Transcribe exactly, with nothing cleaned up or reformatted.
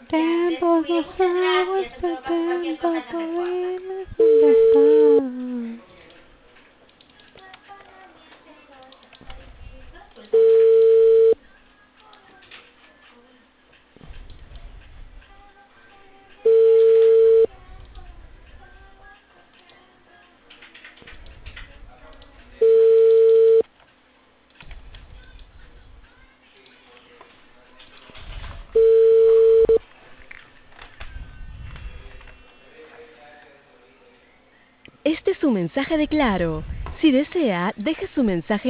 Tiempos más agua este tiempo por irme dónde está. Este es su mensaje de Claro. Si desea, deje su mensaje